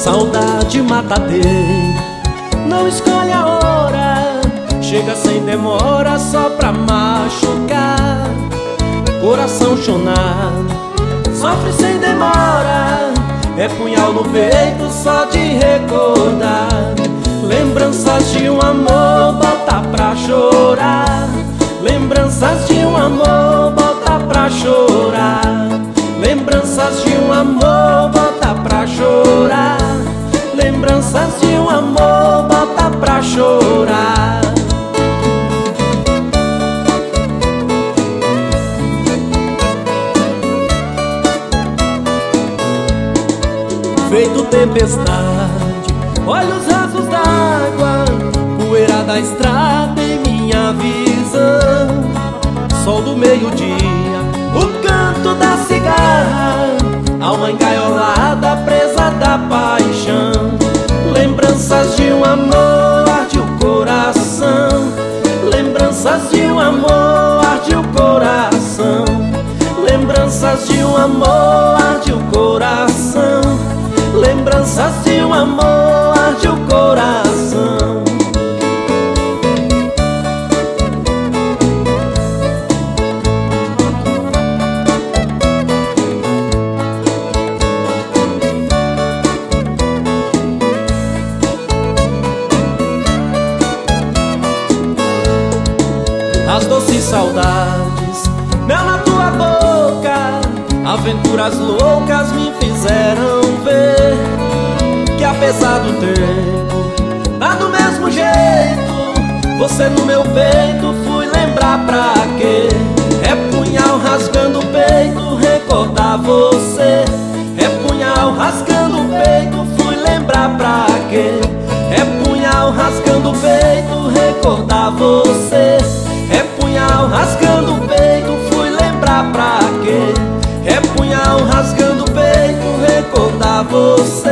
Saudade matadeira, não escolhe a hora, chega sem demora só pra machucar. Coração chonado, sofre sem demora, é punhal no peito só de recordar. Lembranças de um amor bota pra chorar, lembranças de um amor bota pra chorar, lembranças de um amor bota pra chorar, lembranças de um amor bota pra chorar. Feito tempestade, olha os rasos d'água, poeira da estrada em minha visão. Sol do meio-dia, o canto da cigarra, alma engaiolada, presa da paixão. Lembranças de um amor, arde o coração, lembranças de um amor, arde o coração, lembranças de um amor, arde o coração, lembranças de um amor, arde o coração. As doces saudades, mel na tua boca, aventuras loucas me fizeram ver que apesar do tempo tá do mesmo jeito. Você no meu peito, fui lembrar pra quê? É punhal rasgando o peito, recordar você. É punhal rasgando o peito, fui lembrar pra quê? É punhal rasgando o peito, recordar você. É punhal rasgando o peito, fui lembrar pra quê? É punhal rasgando o peito, recordar você.